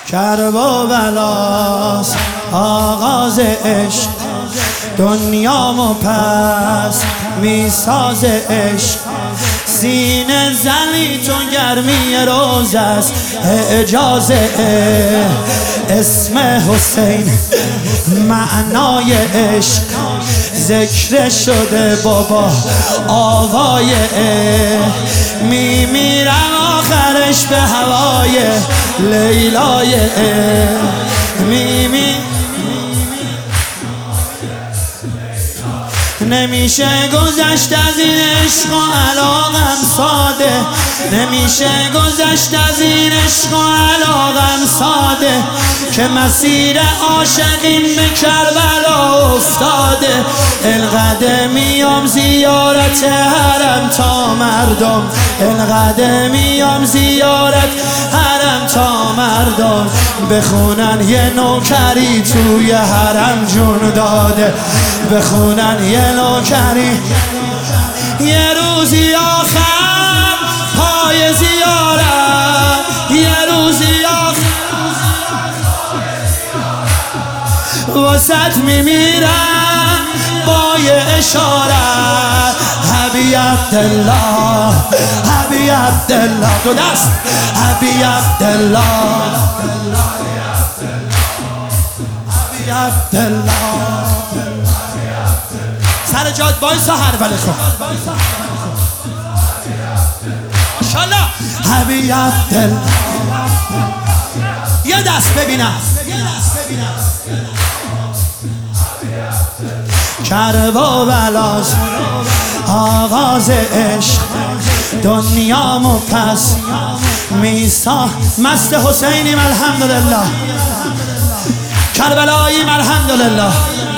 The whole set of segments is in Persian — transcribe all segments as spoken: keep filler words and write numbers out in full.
کربلاست آغاز عشق، دنیامو پس میساز عشق. سینه زنی تو گرمی روز است اجازه، اسم حسین معنای عشق، ذکر شده بابا آوای عشق. میمیرم آخرش به هوای لیلای عشق، میمی نمیشه گذشت از این عشق و علاقم ساده، نمیشه گذشت از این عشق و علاقم ساده، که مسیر عاشقین به کربلا افتاده. انقدر میام زیارت حرم تا مردم، انقدر میام زیارت حرم تا مردم بخونن یه نوکری توی حرم جون داده، بخونن یه نوکری یه روزی آخر پای زیارت، یه روزی آخر وسط میمیرم با یه اشارت. حبی عبدالله، حبی عبدالله، دو دست حبی عبدالله، حبی عبدالله. سر جاد بایسا هر ولی کن ماشالله. حبی عبدالله، یه دست ببینم. کربلاست آغاز عشق، دنیامو پس میسا. مست حسینیم الحمدلله، کربلاییم الحمدلله.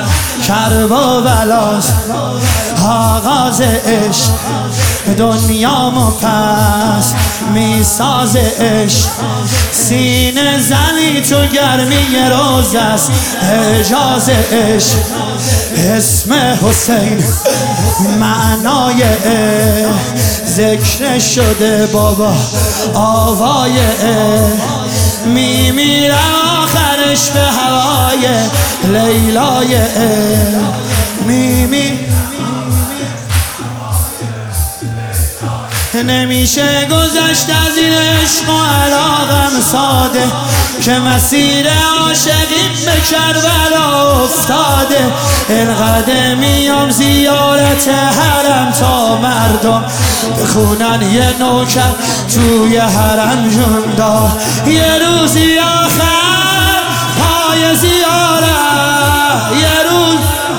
کربلاست آغاز عشق، دنیامو پس میساز عشق. سینه زنی تو گرمی روز است اجاز عشق، اسم حسین معنای عشق، ذکر شده بابا آوای عشق. میمیرم آخرش به هوای لیلای عشق، میمی نمیشه گذشت از این عشق و علاقم ساده، که مسیر عاشقین به کربلا افتاده. انقدر میام زیارت حرم تا مردم بخونن یه نوکر توی حرم جون داد. یه روزی آخر پای زیارت، یه روز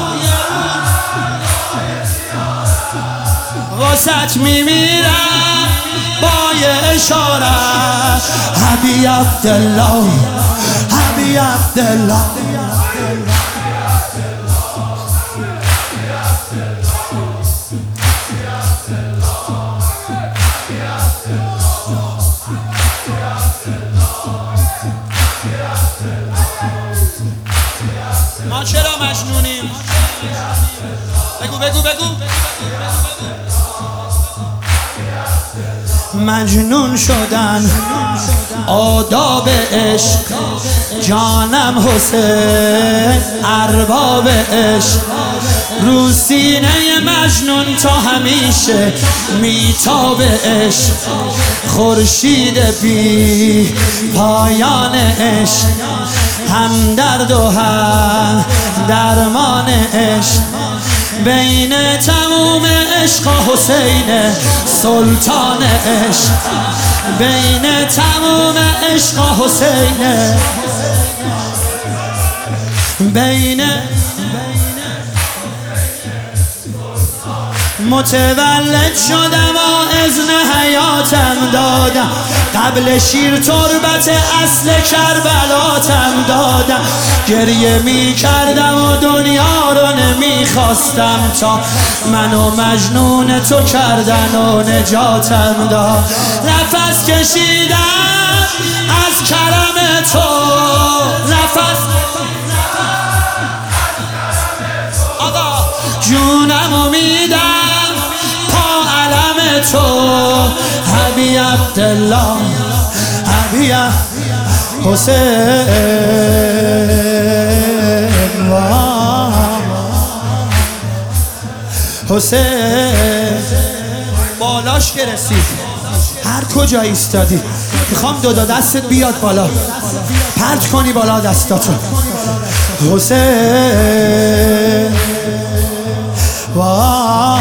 وسط میمیرم با یه اشارت. حبی عبدالله، حبی عبدالله. ما چرا مجنونیم؟ بگو بگو بگو. مجنون شدن آداب عشق، جانم حسین ارباب عشق. رو سینه مجنون تا همیشه میتاب عشق، خورشید بی پایان عشق. هم درد و هم درمان عشق، بین تموم عشق حسین سلطان عشق، بین تموم عشق حسین، بین متولد شدم و اذن حیاتم دادم، قبل شیر تربت اصل کربلاتم دادم. گریه می کردم و دنیا رو نمی خواستم، تا منو مجنون تو کردن و نجاتم داد. نفس کشیدم از کرم تو، نفس آقا جونمو میدم پا علم تو. حبی عبدالله، حبی حسین حسین بالاش که رسید هر کجا ایستادی میخوام دو تا دستت بیاد بالا پرت کنی بالا دستاتو حسین وا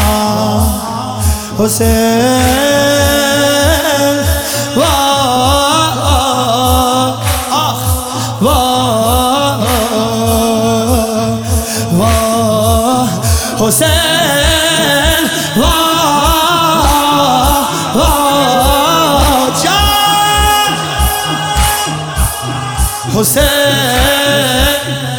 حسین وا آخ وا وا حسین وا وا جان حسین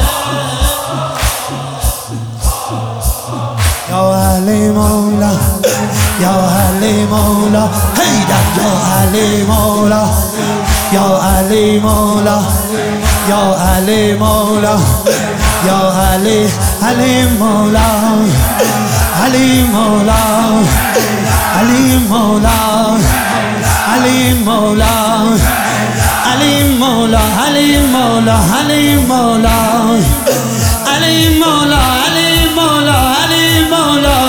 یا علی مولا یا علی مولا حیدر یا علی مولا یا علی مولا یا علی مولا یا علی علی مولا علی مولا علی مولا علی مولا علی مولا علی مولا علی مولا علی مولا علی مولا علی مولا